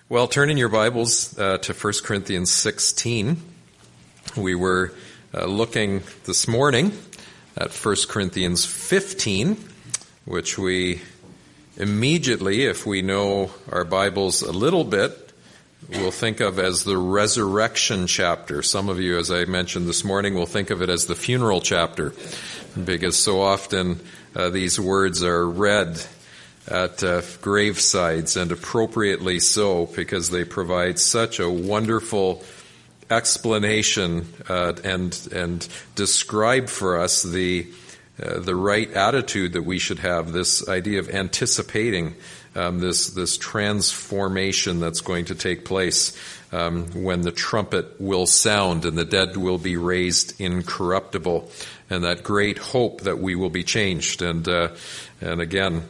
Well, turn in your Bibles to 1 Corinthians 16. We were looking this morning at 1 Corinthians 15, which we immediately, if we know our Bibles a little bit, will think of as the resurrection chapter. Some of you, as I mentioned this morning, will think of it as the funeral chapter, because so often these words are read at gravesides, and appropriately so, because they provide such a wonderful explanation and describe for us the right attitude that we should have, this idea of anticipating this transformation that's going to take place when the trumpet will sound and the dead will be raised incorruptible, and that great hope that we will be changed. And again,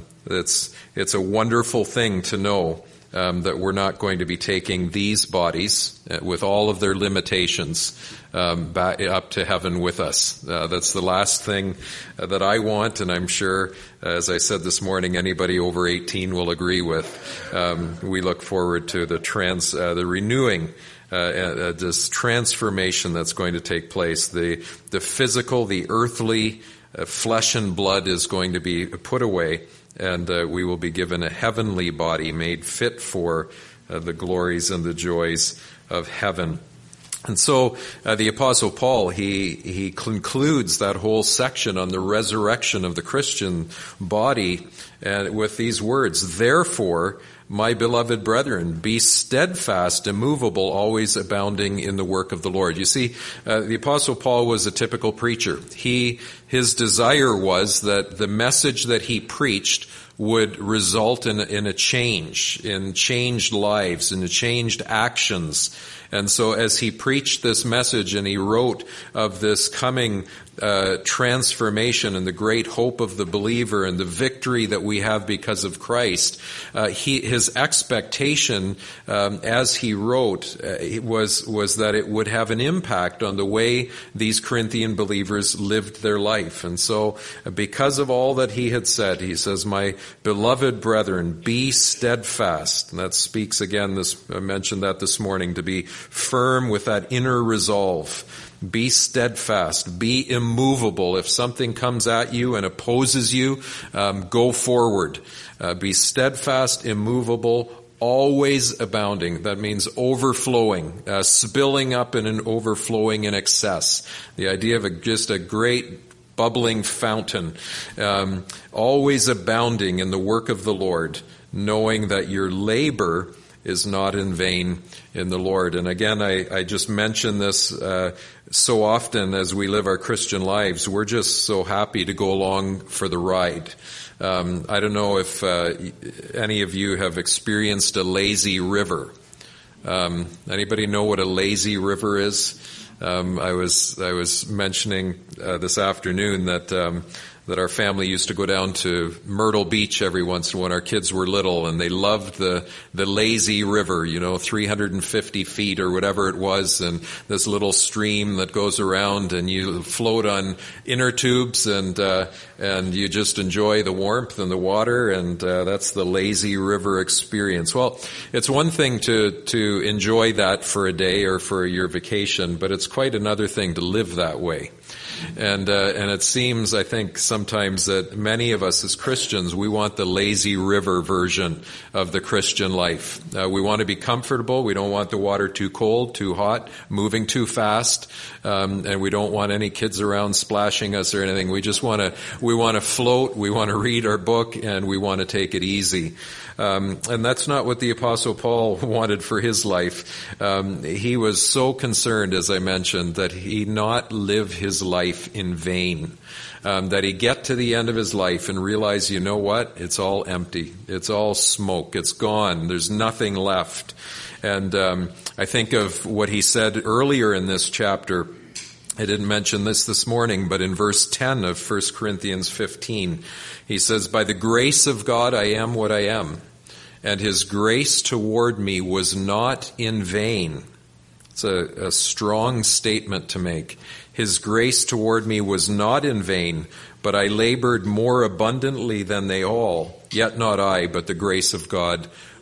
it's a wonderful thing to know that we're not going to be taking these bodies with all of their limitations back up to heaven with us. That's the last thing that I want, and I'm sure, as I said this morning, anybody over 18 will agree with. We look forward to the renewing, this transformation that's going to take place. The physical, the earthly, flesh and blood is going to be put away, and we will be given a heavenly body made fit for the glories and the joys of heaven. And so the Apostle Paul, he concludes that whole section on the resurrection of the Christian body with these words, "Therefore, my beloved brethren, be steadfast, immovable, always abounding in the work of the Lord." You see, the Apostle Paul was a typical preacher. His desire was that the message that he preached would result in a change, in changed lives, in changed actions. And so as he preached this message and he wrote of this coming transformation and the great hope of the believer and the victory that we have because of Christ, his expectation as he wrote was that it would have an impact on the way these Corinthian believers lived their life. And so because of all that he had said, he says, "My beloved brethren, be steadfast." And that speaks again, I mentioned that this morning, to be firm with that inner resolve. Be steadfast, be immovable. If something comes at you and opposes you, go forward. Be steadfast, immovable, always abounding. That means overflowing, spilling up in an overflowing in excess. The idea of just a great bubbling fountain, always abounding in the work of the Lord, knowing that your labor is not in vain in the Lord. And again, I just mention this so often as we live our Christian lives. We're just so happy to go along for the ride. I don't know if any of you have experienced a lazy river. Anybody know what a lazy river is? I was mentioning this afternoon that our family used to go down to Myrtle Beach every once in a while when our kids were little, and they loved the lazy river, 350 feet or whatever it was, and this little stream that goes around, and you float on inner tubes, and you just enjoy the warmth and the water, and that's the lazy river experience. Well, it's one thing to enjoy that for a day or for your vacation, but it's quite another thing to live that way. And it seems, I think, sometimes that many of us as Christians, we want the lazy river version of the Christian life. We want to be comfortable. We don't want the water too cold, too hot, moving too fast, and we don't want any kids around splashing us or anything. We want to float. We want to read our book, and we want to take it easy. And that's not what the Apostle Paul wanted for his life. He was so concerned, as I mentioned, that he not live his life in vain, that he get to the end of his life and realize, you know what? It's all empty. It's all smoke. It's gone. There's nothing left. And I think of what he said earlier in this chapter. I didn't mention this morning, but in verse 10 of 1 Corinthians 15, he says, "By the grace of God I am what I am, and his grace toward me was not in vain." It's a strong statement to make. "His grace toward me was not in vain, but I labored more abundantly than they all. Yet not I, but the grace of God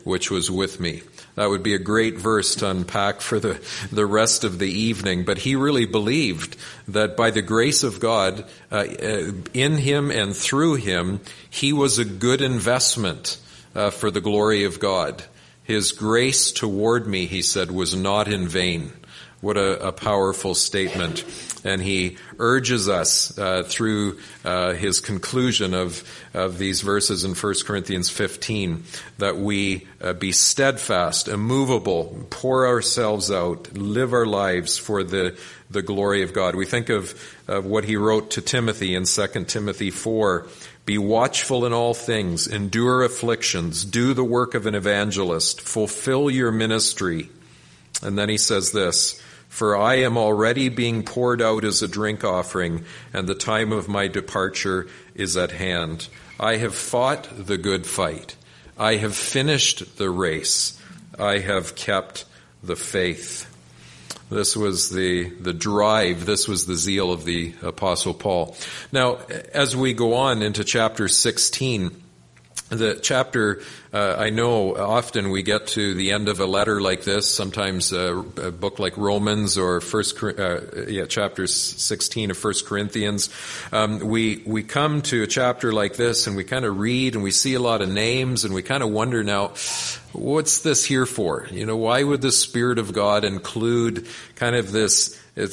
which was with me. That would be a great verse to unpack for the rest of the evening. But he really believed that by the grace of God, in him and through him, he was a good investment for the glory of God. His grace toward me, he said, was not in vain. What a powerful statement. And he urges us through his conclusion of these verses in 1 Corinthians 15 that we be steadfast, immovable, pour ourselves out, live our lives for the glory of God. We think of what he wrote to Timothy in 2 Timothy 4. Be watchful in all things, endure afflictions, do the work of an evangelist, fulfill your ministry. And then he says this, for I am already being poured out as a drink offering, and the time of my departure is at hand. I have fought the good fight. I have finished the race. I have kept the faith. This was the drive. This was the zeal of the Apostle Paul. Now, as we go on into chapter 16, the chapter, I know often we get to the end of a letter like this, sometimes a book like Romans or chapter 16 of 1 Corinthians. We come to a chapter like this and we kind of read and we see a lot of names and we kind of wonder now, what's this here for? Why would the Spirit of God include kind of this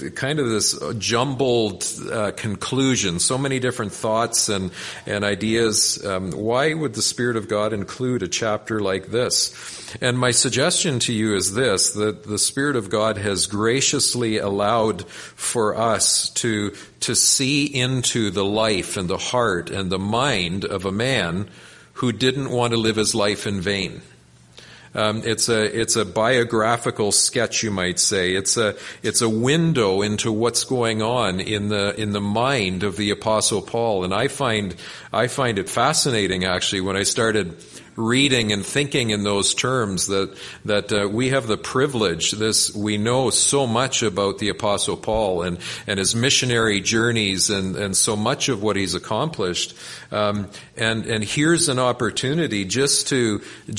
jumbled conclusion, so many different thoughts and ideas? Why would the Spirit of God include a chapter like this? And my suggestion to you is this, that the Spirit of God has graciously allowed for us to see into the life and the heart and the mind of a man who didn't want to live his life in vain. It's a biographical sketch, you might say. It's a window into what's going on in the mind of the Apostle Paul. And I find it fascinating, actually, when I started reading and thinking in those terms that we have the privilege, we know so much about the Apostle Paul and his missionary journeys and so much of what he's accomplished. And here's an opportunity just to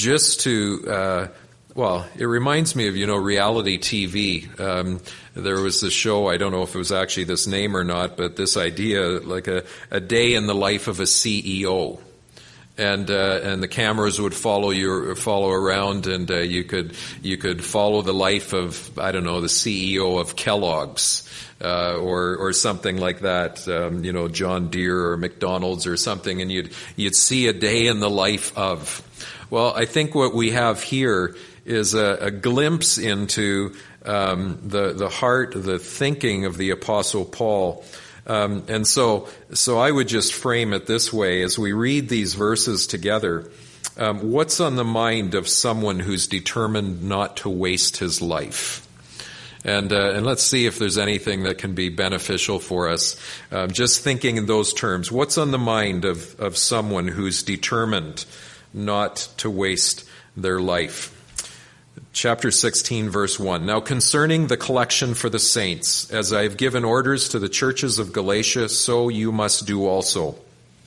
it reminds me of, reality TV. There was this show, I don't know if it was actually this name or not, but this idea, like a day in the life of a CEO. And the cameras would follow around, and you could follow the life of, I don't know, the CEO of Kellogg's, or something like that, John Deere or McDonald's or something, and you'd see a day in the life of. Well, I think what we have here is a glimpse into the heart, the thinking of the Apostle Paul. And so I would just frame it this way as we read these verses together. What's on the mind of someone who's determined not to waste his life? And let's see if there's anything that can be beneficial for us. Just thinking in those terms, what's on the mind of someone who's determined not to waste their life? Chapter 16, verse 1. Now concerning the collection for the saints, as I have given orders to the churches of Galatia, so you must do also.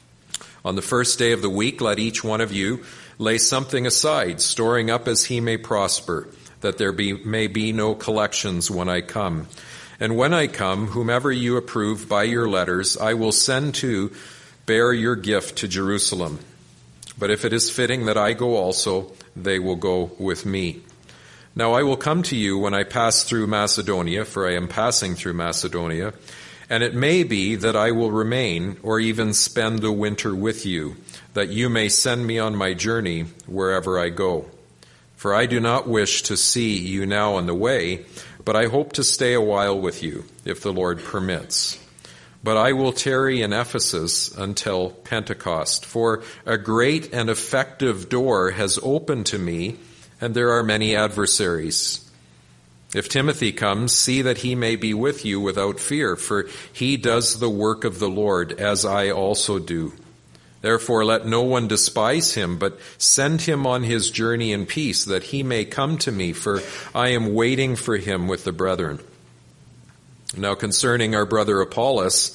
On the first day of the week, let each one of you lay something aside, storing up as he may prosper, that there may be no collections when I come. And when I come, whomever you approve by your letters, I will send to bear your gift to Jerusalem. But if it is fitting that I go also, they will go with me. Now I will come to you when I pass through Macedonia, for I am passing through Macedonia, and it may be that I will remain or even spend the winter with you, that you may send me on my journey wherever I go. For I do not wish to see you now on the way, but I hope to stay a while with you, if the Lord permits. But I will tarry in Ephesus until Pentecost, for a great and effective door has opened to me, and there are many adversaries. If Timothy comes, see that he may be with you without fear, for he does the work of the Lord, as I also do. Therefore let no one despise him, but send him on his journey in peace, that he may come to me, for I am waiting for him with the brethren. Now concerning our brother Apollos,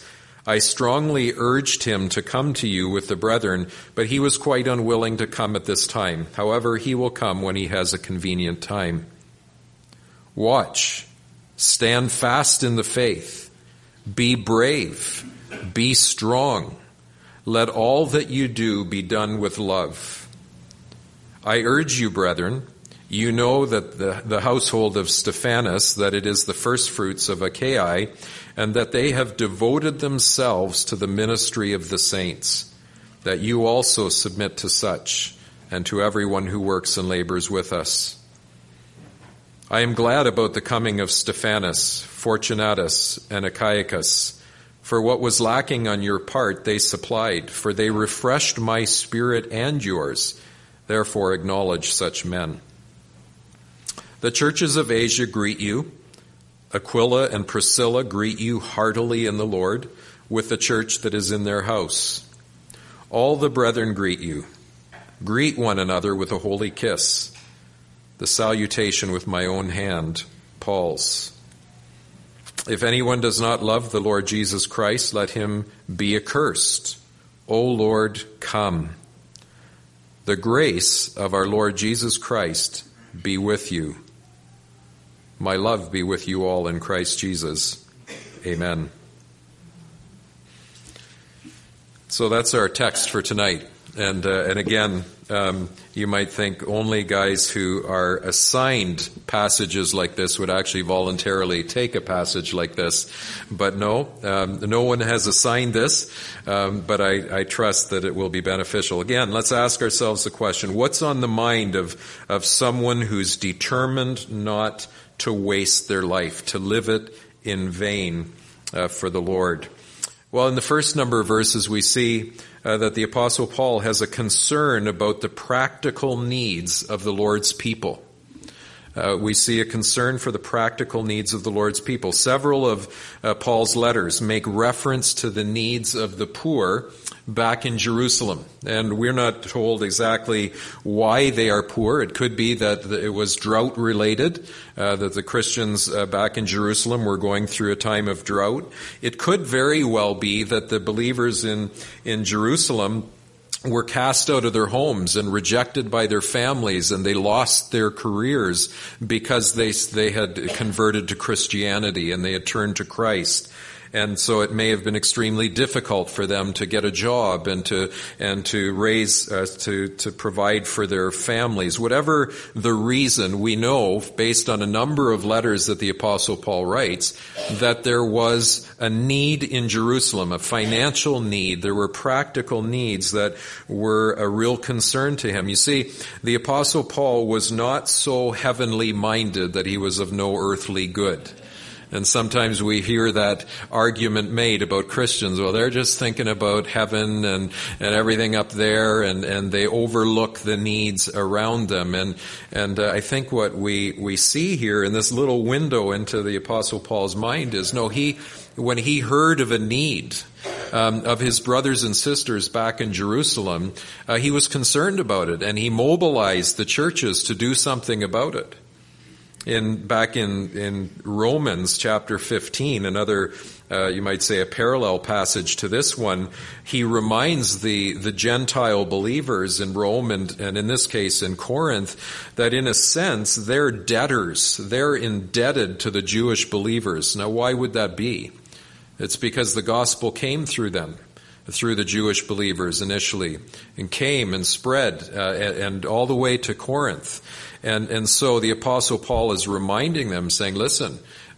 I strongly urged him to come to you with the brethren, but he was quite unwilling to come at this time. However, he will come when he has a convenient time. Watch, stand fast in the faith, be brave, be strong. Let all that you do be done with love. I urge you, brethren, you know that the household of Stephanas, that it is the firstfruits of Achaia, and that they have devoted themselves to the ministry of the saints, that you also submit to such, and to everyone who works and labors with us. I am glad about the coming of Stephanas, Fortunatus, and Achaicus, for what was lacking on your part they supplied, for they refreshed my spirit and yours. Therefore acknowledge such men. The churches of Asia greet you. Aquila and Priscilla greet you heartily in the Lord, with the church that is in their house. All the brethren greet you. Greet one another with a holy kiss. The salutation with my own hand, Paul's. If anyone does not love the Lord Jesus Christ, let him be accursed. O Lord, come. The grace of our Lord Jesus Christ be with you. My love be with you all in Christ Jesus. Amen. So that's our text for tonight. And again, you might think only guys who are assigned passages like this would actually voluntarily take a passage like this. But no one has assigned this, but I trust that it will be beneficial. Again, let's ask ourselves the question, what's on the mind of someone who's determined not to waste their life, to live it in vain for the Lord? Well, in the first number of verses we see that the Apostle Paul has a concern about the practical needs of the Lord's people. We see a concern for the practical needs of the Lord's people. Several of Paul's letters make reference to the needs of the poor back in Jerusalem. And we're not told exactly why they are poor. It could be that it was drought related, that the Christians back in Jerusalem were going through a time of drought. It could very well be that the believers in Jerusalem were cast out of their homes and rejected by their families, and they lost their careers because they had converted to Christianity and they had turned to Christ. And so it may have been extremely difficult for them to get a job and to raise, to provide for their families. Whatever the reason, we know, based on a number of letters that the Apostle Paul writes, that there was a need in Jerusalem, a financial need. There were practical needs that were a real concern to him. You see, the Apostle Paul was not so heavenly minded that he was of no earthly good. And sometimes we hear that argument made about Christians. Well, they're just thinking about heaven and everything up there, and they overlook the needs around them. And I think what we see here in this little window into the Apostle Paul's mind is, when he heard of a need of his brothers and sisters back in Jerusalem, he was concerned about it, and he mobilized the churches to do something about it. Back in Romans chapter 15, another, you might say a parallel passage to this one, he reminds the Gentile believers in Rome and in this case in Corinth that in a sense they're debtors. They're indebted to the Jewish believers. Now why would that be? It's because the gospel came through them, through the Jewish believers initially, and came and spread and all the way to Corinth. And so the Apostle Paul is reminding them, saying, listen,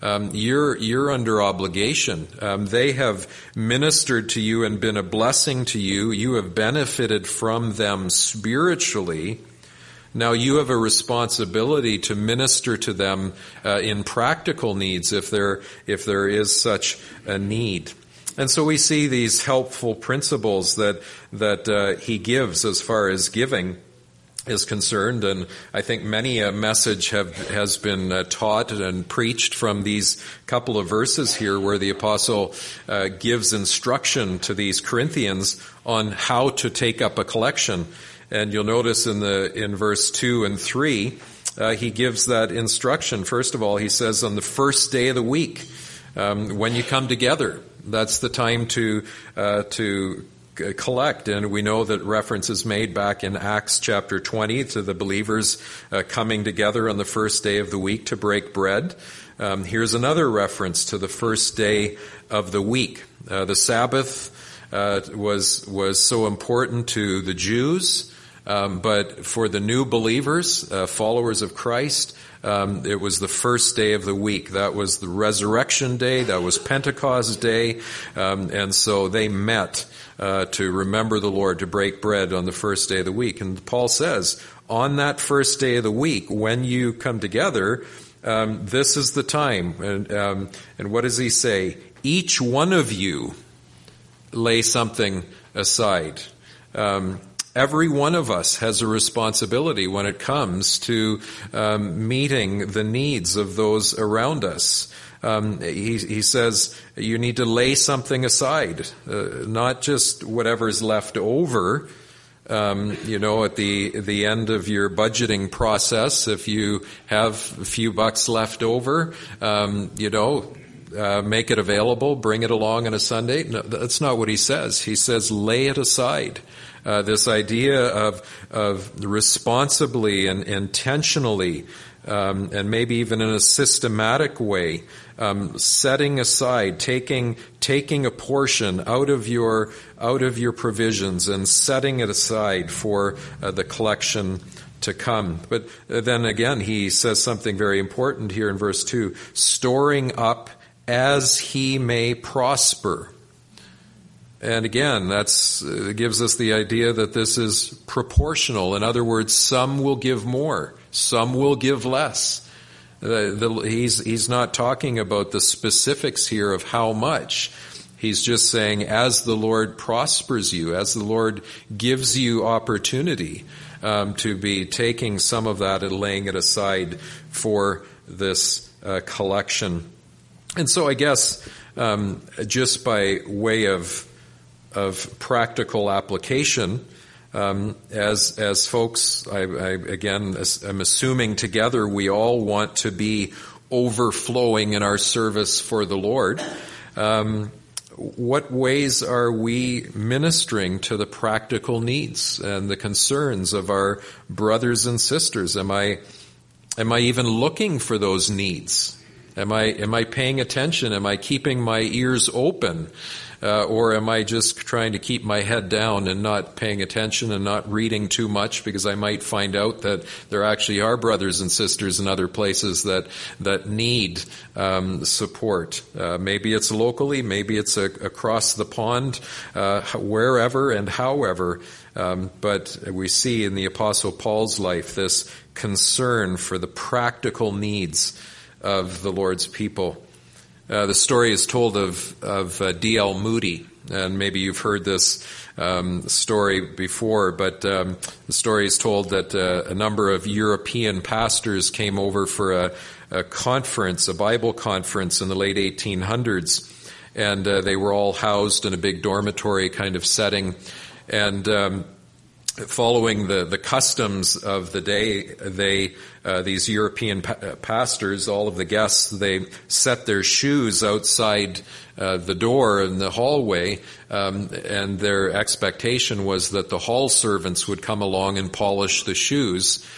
you're under obligation. They have ministered to you and been a blessing to you. You have benefited from them spiritually. Now you have a responsibility to minister to them in practical needs if there is such a need. And so we see these helpful principles that he gives as far as giving is concerned, and I think many a message has been taught and preached from these couple of verses here, where the apostle gives instruction to these Corinthians on how to take up a collection. And you'll notice in verse 2 and 3, he gives that instruction. First of all, he says on the first day of the week, when you come together, That's the time to collect. And we know that reference is made back in Acts chapter 20 to the believers coming together on the first day of the week to break bread. Here's another reference to the first day of the week. The Sabbath was so important to the Jews, but for the new believers, followers of Christ, it was the first day of the week. That was the resurrection day. That was Pentecost day. And so they met to remember the Lord, to break bread on the first day of the week. And Paul says, on that first day of the week, when you come together, this is the time. And what does he say? Each one of you lay something aside. Every one of us has a responsibility when it comes to meeting the needs of those around us. He says you need to lay something aside, not just whatever's left over. At the end of your budgeting process, if you have a few bucks left over, make it available, bring it along on a Sunday. No, that's not what he says. He says lay it aside. This idea of responsibly and intentionally, and maybe even in a systematic way, setting aside, taking a portion out of your provisions and setting it aside for the collection to come. But then again, he says something very important here in verse 2, storing up as he may prosper. And again, that's gives us the idea that this is proportional. In other words, some will give more, some will give less. He's not talking about the specifics here of how much. He's just saying, as the Lord prospers you, as the Lord gives you opportunity to be taking some of that and laying it aside for this collection. And so I guess just by way of practical application, as folks, I'm assuming together we all want to be overflowing in our service for the Lord. What ways are we ministering to the practical needs and the concerns of our brothers and sisters? Am I even looking for those needs? Am I paying attention? Am I keeping my ears open? Or am I just trying to keep my head down and not paying attention and not reading too much because I might find out that there actually are brothers and sisters in other places that need support. Maybe it's locally, maybe it's across the pond, wherever and however. But we see in the Apostle Paul's life this concern for the practical needs of the Lord's people. The story is told of D.L. Moody, and maybe you've heard this story before, but the story is told that a number of European pastors came over for a conference, a Bible conference in the late 1800s, and they were all housed in a big dormitory kind of setting, and following the customs of the day, these European pastors, all of the guests, they set their shoes outside the door in the hallway, and their expectation was that the hall servants would come along and polish the shoes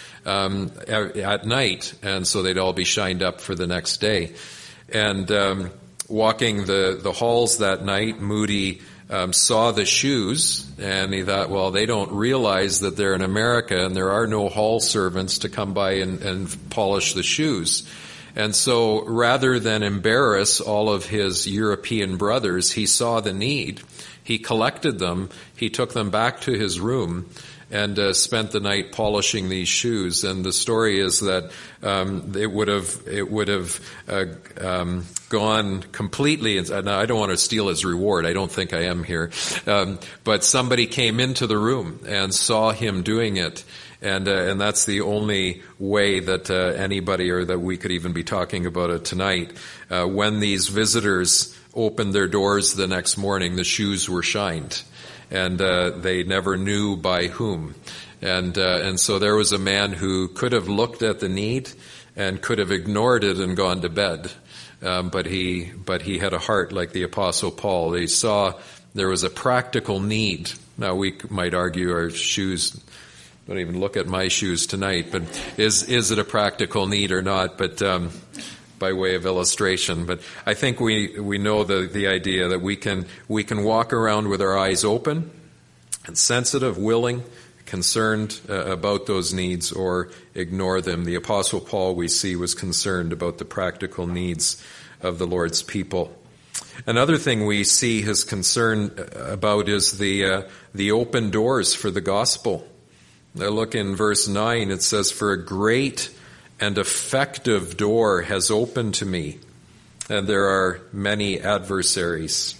at night, and so they'd all be shined up for the next day. And walking the halls that night, Moody saw the shoes, and he thought, well, they don't realize that they're in America and there are no hall servants to come by and polish the shoes. And so rather than embarrass all of his European brothers, he saw the need. He collected them, he took them back to his room, and spent the night polishing these shoes. And the story is that it would have gone completely. Now, I don't want to steal his reward. I don't think I am here. But somebody came into the room and saw him doing it. And that's the only way that anybody, or that we could even be talking about it tonight. When these visitors opened their doors the next morning, the shoes were shined. And they never knew by whom. And so there was a man who could have looked at the need and could have ignored it and gone to bed. But he had a heart like the Apostle Paul. He saw there was a practical need. Now we might argue our shoes, don't even look at my shoes tonight, but is it a practical need or not? But by way of illustration. But I think we know the idea that we can walk around with our eyes open and sensitive, willing, concerned about those needs, or ignore them. The Apostle Paul, we see, was concerned about the practical needs of the Lord's people. Another thing we see his concern about is the open doors for the gospel. Now look in verse 9, it says, "For a great and effective door has opened to me, and there are many adversaries."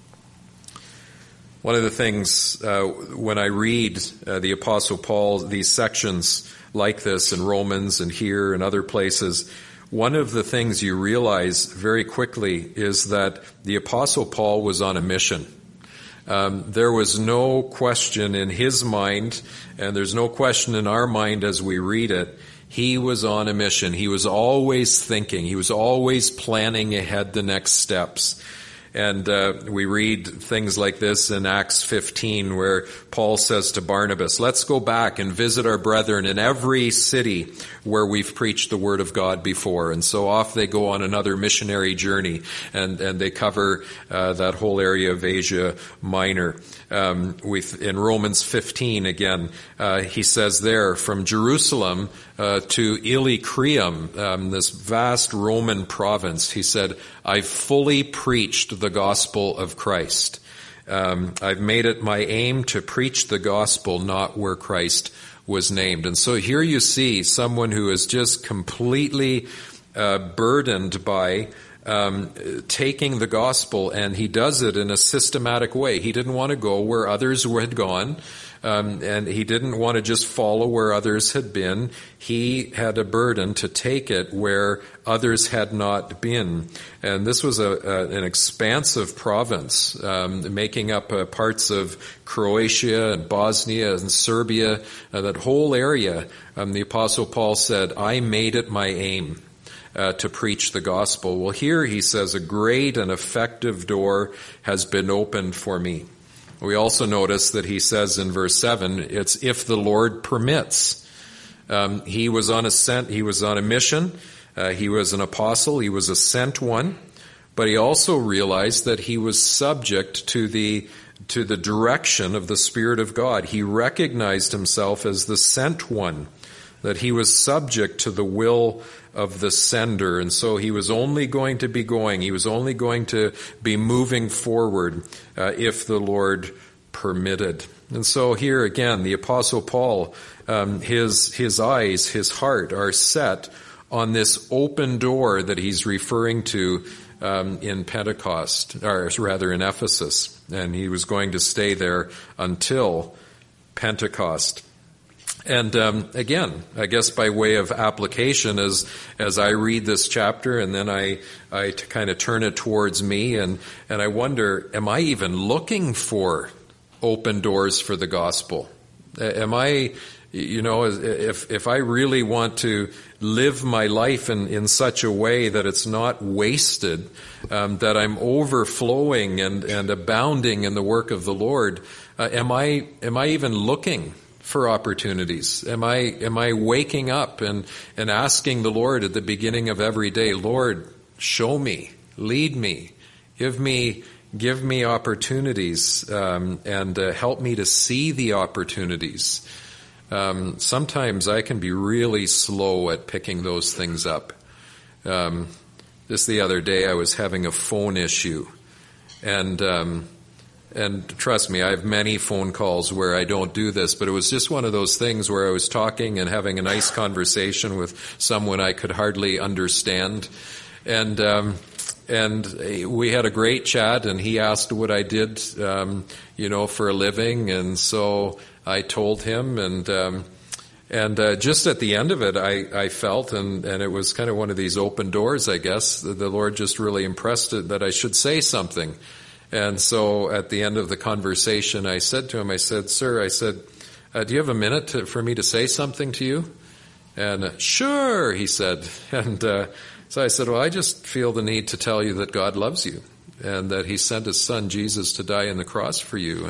One of the things when I read the Apostle Paul, these sections like this in Romans and here and other places, one of the things you realize very quickly is that the Apostle Paul was on a mission. There was no question in his mind, and there's no question in our mind as we read it. He was on a mission. He was always thinking. He was always planning ahead the next steps. And we read things like this in Acts 15, where Paul says to Barnabas, "Let's go back and visit our brethren in every city where we've preached the word of God before." And so off they go on another missionary journey, and they cover that whole area of Asia Minor. In Romans 15 again, he says there, from Jerusalem to Illyricum, this vast Roman province, he said, "I've fully preached the gospel of Christ. I've made it my aim to preach the gospel not where Christ was named." And so here you see someone who is just completely burdened by taking the gospel, and he does it in a systematic way. He didn't want to go where others had gone, and he didn't want to just follow where others had been. He had a burden to take it where others had not been. And this was an expansive province, making up parts of Croatia and Bosnia and Serbia, that whole area. The Apostle Paul said, "I made it my aim to preach the gospel." Well, here he says, "A great and effective door has been opened for me." We also notice that he says in verse 7, it's "if the Lord permits." He was on a mission. He was an apostle. He was a sent one. But he also realized that he was subject to the direction of the Spirit of God. He recognized himself as the sent one, that he was subject to the will of the sender. And so he was only going to be going. He was only going to be moving forward if the Lord permitted. And so here again, the Apostle Paul, his eyes, his heart are set on this open door that he's referring to in Pentecost, or rather in Ephesus. And he was going to stay there until Pentecost. And again, I guess by way of application, as I read this chapter, and then I kind of turn it towards me, and I wonder, am I even looking for open doors for the gospel? Am I, if I really want to live my life in such a way that it's not wasted, that I'm overflowing and abounding in the work of the Lord, am I even looking for opportunities? Am I waking up and asking the Lord at the beginning of every day, "Lord, show me, lead me, give me opportunities, and help me to see the opportunities"? Sometimes I can be really slow at picking those things up. Just the other day I was having a phone issue, and trust me, I have many phone calls where I don't do this, but it was just one of those things where I was talking and having a nice conversation with someone I could hardly understand. And we had a great chat, and he asked what I did, for a living. And so I told him, and just at the end of it, I felt, and it was kind of one of these open doors, I guess. The Lord just really impressed it that I should say something. And so at the end of the conversation, I said to him, I said, "Sir," I said, do you have a minute for me to say something to you? And sure, he said. And so I said, well, I just feel the need to tell you that God loves you and that he sent his son Jesus to die on the cross for you.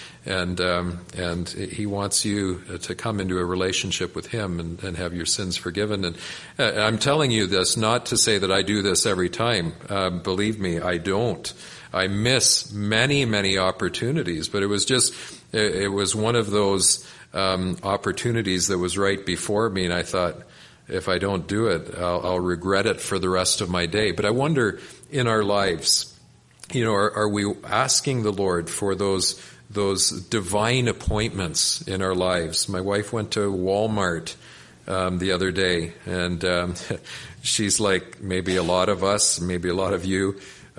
And he wants you to come into a relationship with him and have your sins forgiven. And I'm telling you this not to say that I do this every time. Believe me, I don't. I miss many, many opportunities, but it was one of those opportunities that was right before me, and I thought, if I don't do it, I'll regret it for the rest of my day. But I wonder, in our lives, are we asking the Lord for those divine appointments in our lives? My wife went to Walmart the other day, and she's like maybe a lot of us, maybe a lot of you,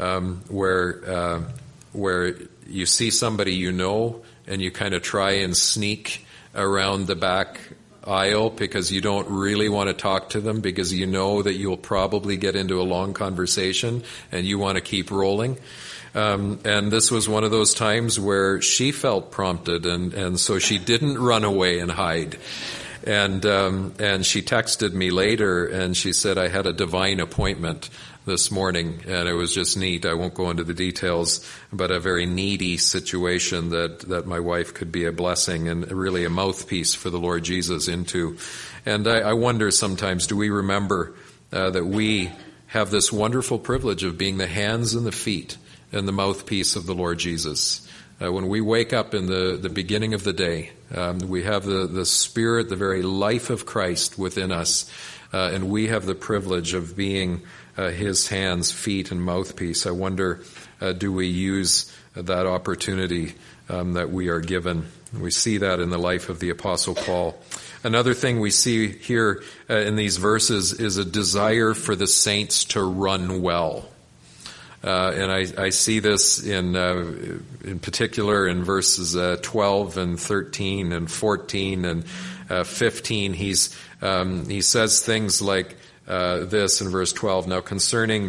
where you see somebody and you kind of try and sneak around the back aisle because you don't really want to talk to them because you know that you'll probably get into a long conversation and you want to keep rolling. And this was one of those times where she felt prompted, and so she didn't run away and hide. And she texted me later and she said, I had a divine appointment this morning, and it was just neat. I won't go into the details, but a very needy situation that my wife could be a blessing and really a mouthpiece for the Lord Jesus into. And I wonder sometimes, do we remember that we have this wonderful privilege of being the hands and the feet and the mouthpiece of the Lord Jesus? When we wake up in the beginning of the day, we have the Spirit, the very life of Christ within us, and we have the privilege of being his hands, feet, and mouthpiece. I wonder, do we use that opportunity that we are given? We see that in the life of the Apostle Paul. Another thing we see here in these verses is a desire for the saints to run well. And I see this in particular in verses 12 and 13 and 14 and 15. He says things like this in verse 12. Now concerning,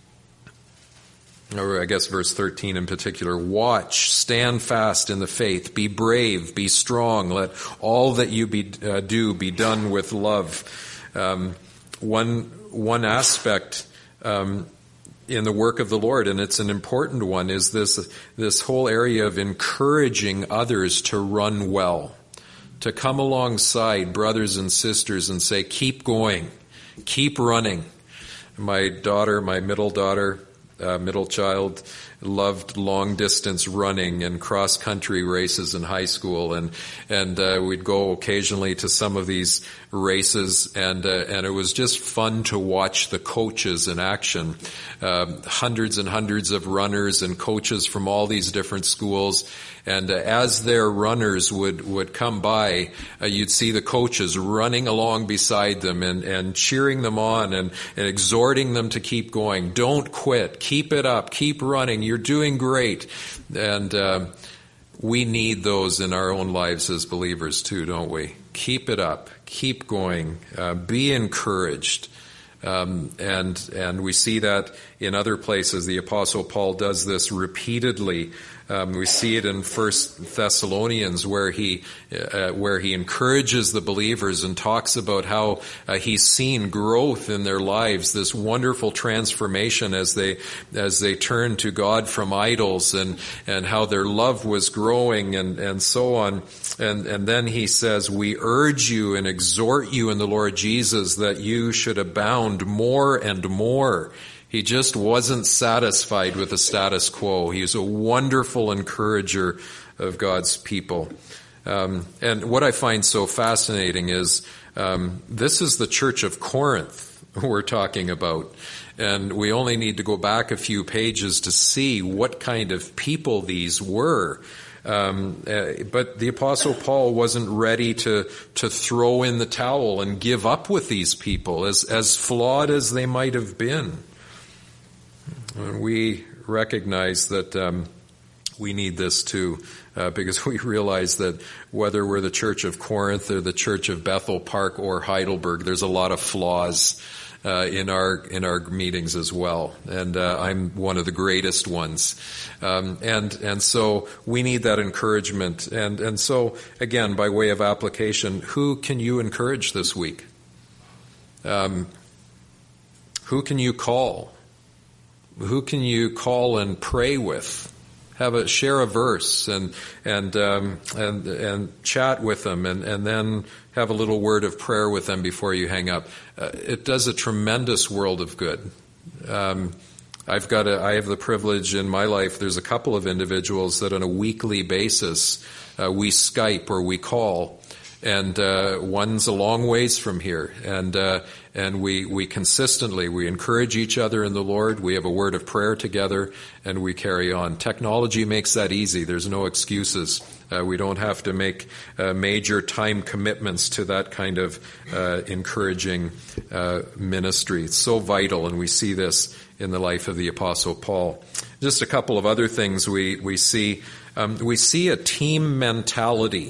or I guess verse 13 in particular, watch, stand fast in the faith, be brave, be strong, let all that you do be done with love. One aspect in the work of the Lord, and it's an important one, is this whole area of encouraging others to run well, to come alongside brothers and sisters and say, keep going, keep running. My middle child, loved long distance running and cross country races in high school, and we'd go occasionally to some of these races, and it was just fun to watch the coaches in action. Hundreds and hundreds of runners and coaches from all these different schools. And as their runners would come by, you'd see the coaches running along beside them and cheering them on and exhorting them to keep going. Don't quit. Keep it up. Keep running. You're doing great. And we need those in our own lives as believers too, don't we? Keep it up. Keep going. Be encouraged. And we see that in other places. The Apostle Paul does this repeatedly. We see it in 1 Thessalonians where he encourages the believers and talks about how he's seen growth in their lives, this wonderful transformation as they turn to God from idols, and how their love was growing and so on. And then he says, we urge you and exhort you in the Lord Jesus that you should abound more and more. He just wasn't satisfied with the status quo. He was a wonderful encourager of God's people. And what I find so fascinating is this is the church of Corinth we're talking about. And we only need to go back a few pages to see what kind of people these were. But the Apostle Paul wasn't ready to throw in the towel and give up with these people, as flawed as they might have been. And we recognize that we need this too, because we realize that whether we're the Church of Corinth or the Church of Bethel Park or Heidelberg, there's a lot of flaws in our meetings as well, and I'm one of the greatest ones. And so we need that encouragement. And so again, by way of application, who can you encourage this week? Who can you call? Who can you call and pray with? Share a verse and chat with them, and then have a little word of prayer with them before you hang up. It does a tremendous world of good. I have the privilege in my life. There's a couple of individuals that on a weekly basis we Skype or we call. And one's a long ways from here, and we consistently encourage each other in the Lord. We have a word of prayer together, and we carry on. Technology makes that easy. There's no excuses. We don't have to make major time commitments to that kind of encouraging ministry. It's so vital, and we see this in the life of the Apostle Paul. Just a couple of other things we see. We see a team mentality.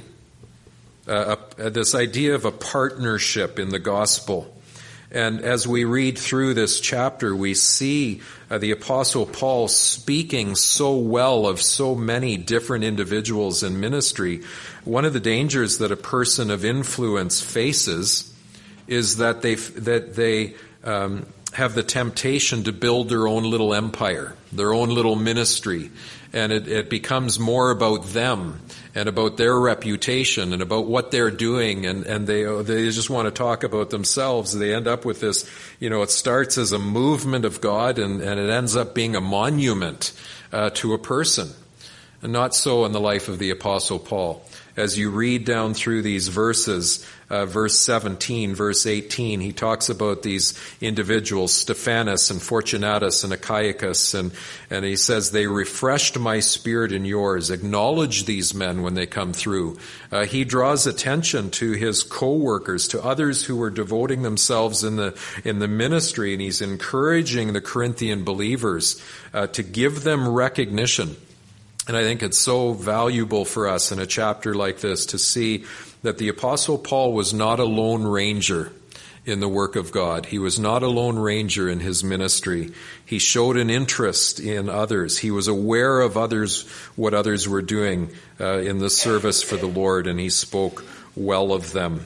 This idea of a partnership in the gospel. And as we read through this chapter, we see the Apostle Paul speaking so well of so many different individuals in ministry. One of the dangers that a person of influence faces is that they have the temptation to build their own little empire, their own little ministry. And it becomes more about them and about their reputation and about what they're doing, and they just want to talk about themselves. They end up with this, it starts as a movement of God, and it ends up being a monument to a person. And not so in the life of the Apostle Paul. As you read down through these verses, verse 17, verse 18, he talks about these individuals, Stephanas and Fortunatus and Achaicus, and he says, they refreshed my spirit in yours. Acknowledge these men when they come through. He draws attention to his co-workers, to others who were devoting themselves in the ministry, and he's encouraging the Corinthian believers to give them recognition. And I think it's so valuable for us in a chapter like this to see that the Apostle Paul was not a lone ranger in the work of God. He was not a lone ranger in his ministry. He showed an interest in others. He was aware of others, what others were doing in the service for the Lord, and he spoke well of them.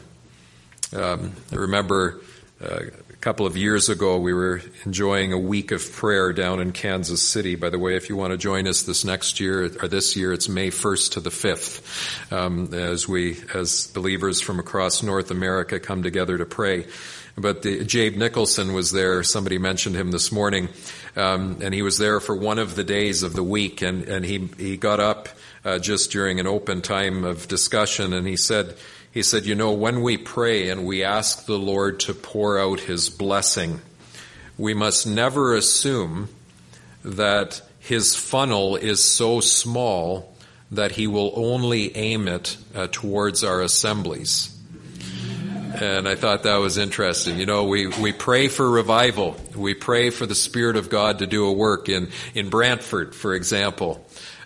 I remember a couple of years ago, we were enjoying a week of prayer down in Kansas City. By the way, if you want to join us this year, it's May 1st to the 5th, as believers from across North America come together to pray. But Jabe Nicholson was there. Somebody mentioned him this morning, and he was there for one of the days of the week, and he got up just during an open time of discussion, and he said, when we pray and we ask the Lord to pour out His blessing, we must never assume that His funnel is so small that He will only aim it towards our assemblies. And I thought that was interesting. We pray for revival. We pray for the Spirit of God to do a work in Brantford, for example.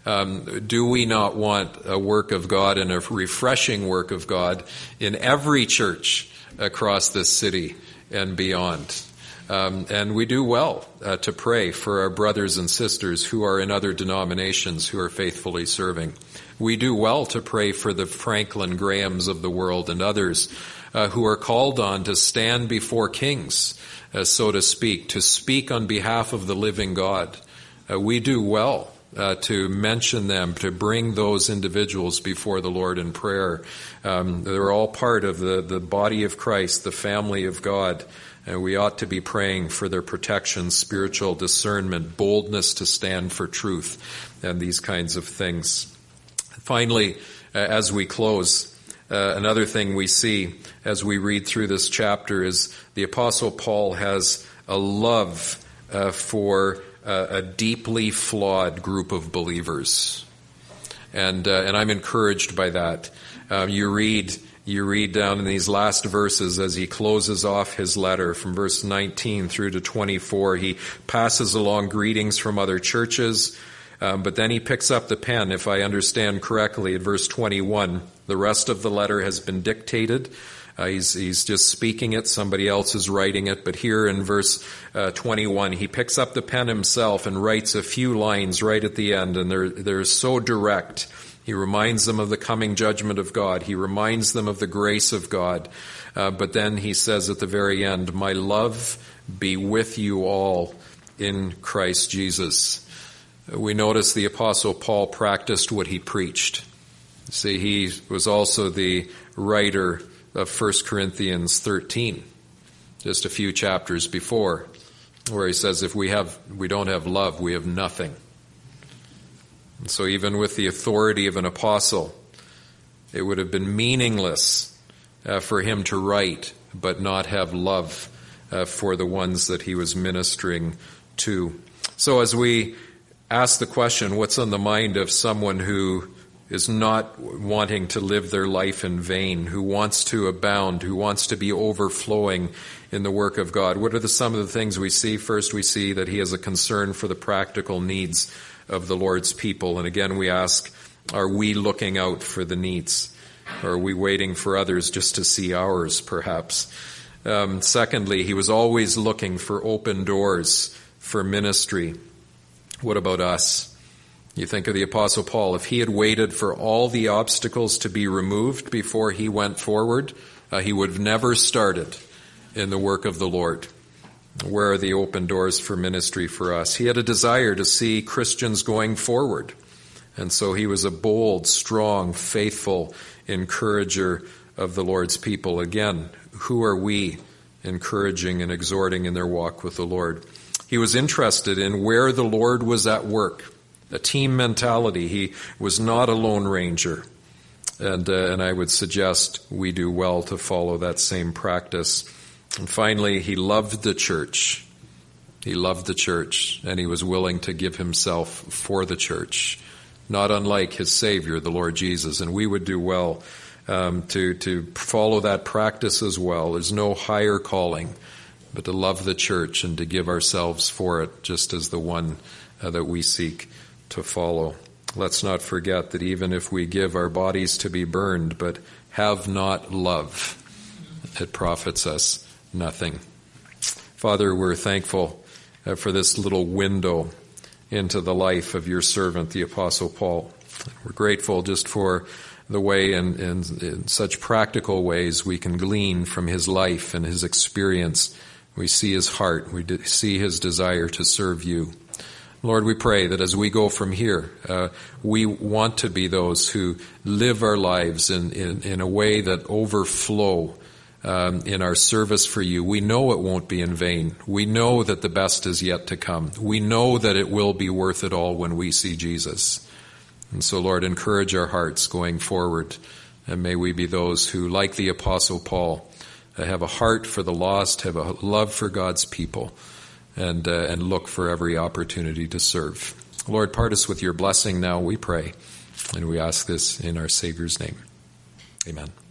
Do we not want a work of God and a refreshing work of God in every church across this city and beyond? And we do well to pray for our brothers and sisters who are in other denominations who are faithfully serving. We do well to pray for the Franklin Grahams of the world and others who are called on to stand before kings, so to speak on behalf of the living God. We do well to mention them, to bring those individuals before the Lord in prayer. They're all part of the body of Christ, the family of God, and we ought to be praying for their protection, spiritual discernment, boldness to stand for truth, and these kinds of things. Finally, as we close, another thing we see as we read through this chapter is the Apostle Paul has a love for a deeply flawed group of believers, and I'm encouraged by that. You read down in these last verses as he closes off his letter from verse 19 through to 24. He passes along greetings from other churches, but then he picks up the pen, if I understand correctly, at verse 21. The rest of the letter has been dictated He's just speaking it. Somebody else is writing it. But here in verse 21, he picks up the pen himself and writes a few lines right at the end, and they're so direct. He reminds them of the coming judgment of God. He reminds them of the grace of God. But then he says at the very end, "My love be with you all in Christ Jesus." We notice the Apostle Paul practiced what he preached. See, he was also the writer of 1 Corinthians 13, just a few chapters before, where he says, if we don't have love, we have nothing. And so even with the authority of an apostle, it would have been meaningless for him to write, but not have love for the ones that he was ministering to. So as we ask the question, what's on the mind of someone who is not wanting to live their life in vain, who wants to abound, who wants to be overflowing in the work of God? What are some of the things we see? First, we see that he has a concern for the practical needs of the Lord's people. And again, we ask, are we looking out for the needs? Or are we waiting for others just to see ours, perhaps? Secondly, he was always looking for open doors for ministry. What about us? You think of the Apostle Paul. If he had waited for all the obstacles to be removed before he went forward, he would have never started in the work of the Lord. Where are the open doors for ministry for us? He had a desire to see Christians going forward. And so he was a bold, strong, faithful encourager of the Lord's people. Again, who are we encouraging and exhorting in their walk with the Lord? He was interested in where the Lord was at work, a team mentality. He was not a lone ranger. And I would suggest we do well to follow that same practice. And finally, he loved the church. He loved the church, and he was willing to give himself for the church, not unlike his Savior, the Lord Jesus. And we would do well to follow that practice as well. There's no higher calling but to love the church and to give ourselves for it, just as the one that we seek to follow. Let's not forget that even if we give our bodies to be burned, but have not love, it profits us nothing. Father, we're thankful for this little window into the life of your servant, the Apostle Paul. We're grateful just for the way in such practical ways we can glean from his life and his experience. We see his heart. We see his desire to serve you. Lord, we pray that as we go from here, we want to be those who live our lives in a way that overflow in our service for you. We know it won't be in vain. We know that the best is yet to come. We know that it will be worth it all when we see Jesus. And so, Lord, encourage our hearts going forward. And may we be those who, like the Apostle Paul, have a heart for the lost, have a love for God's people, and look for every opportunity to serve. Lord, part us with your blessing now, we pray. And we ask this in our Savior's name. Amen.